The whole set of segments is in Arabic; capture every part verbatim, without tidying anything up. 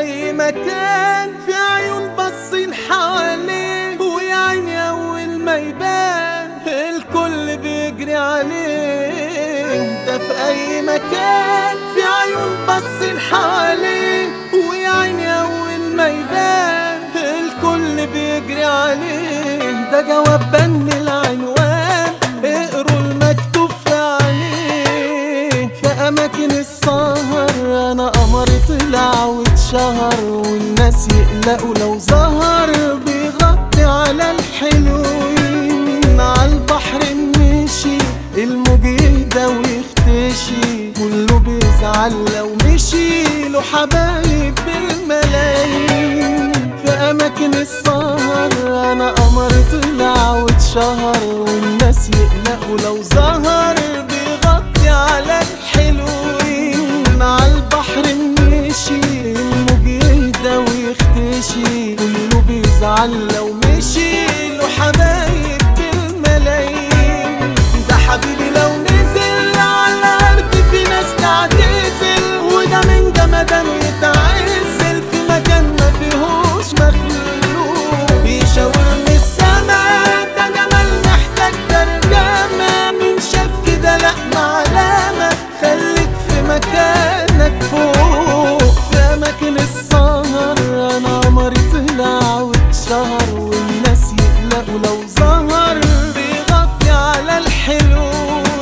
أي مكان في عيون باصين حواليه، ويا عيني أول ما يبان الكل بيجري عليه. ده في أي مكان في عيون باصين حواليه، ويا عيني أول ما يبان الكل بيجري عليه. ده جواب بن العنوان، اقروا المكتوب في عليه. في أماكن السهر أنا قمر طلع واتشهر، والناس يقلقوا لو ظهر بيغطي على الحلوين. عالبحر مشي الموج يهدى ويختشي، كله بيزعل لو مشي له حبايب بالملايين. في أماكن السهر أنا قمر طلع واتشهر، والناس يقلقوا لو ظهر بيغطي على الحلوين. عالبحر مشي الموج يهدى ويختشي، كله بيزعل لو مشي له حبايب بالملايين. ده حبيبي لو نزل على الأرض في ناس تعتزل، وده من جمدانه يتعزل في مكان ما فيهوش مخلوق. بيشاور من السما ده جمال محتاج ترجمة، من شاف كده لأ معلمة خليك في مكانك فوق. في أماكن السهر أنا قمر طلع واتشهر، والناس يقلقوا لو ظهر بيغطي على الحلوين.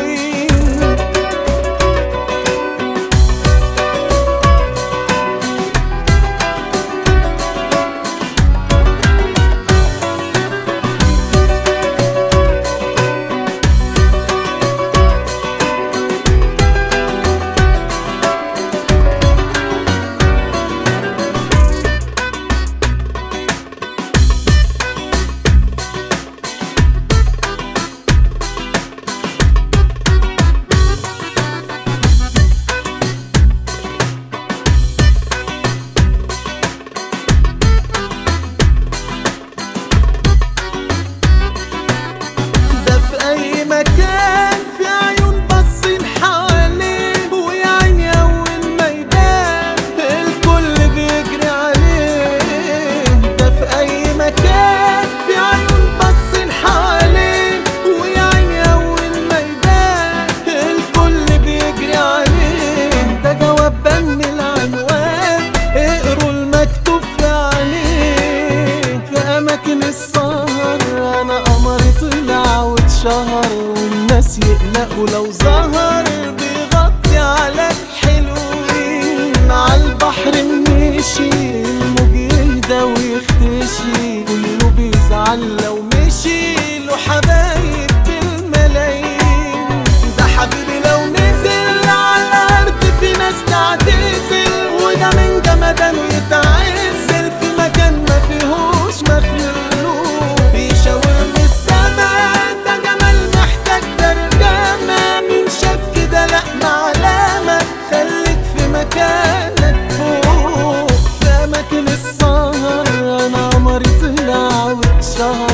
أي مكان في عيون باصين حواليه، ويا عيني أول ما يبان الكل بيجري عليه. ده في أي مكان في عيون باصين حواليه، ويا عيني أول ما يبان الكل بيجري عليه. ده جواب بن العنوان، اقروا المكتوب في عليه. في أماكن السهر أنا قمر طلع واتشهر، والناس يقلقوا لو ظهر بيغطي على الحلوين. عالبحر مشي الموج يهدى ويختشي، كله بيزعل لو مشي له حبايب بالملايين. ده حبيبي لو نزل على الأرض في ناس تعتزل، وده من جمدانه يتعزل في مكان ما فيهوش مخلوق. بيشاور من السما ده جمال محتاج ترجمة، من شاف كده لأ معلمة خليك في مكانك فوق. في أماكن السهر أنا قمر طلع واتشهر،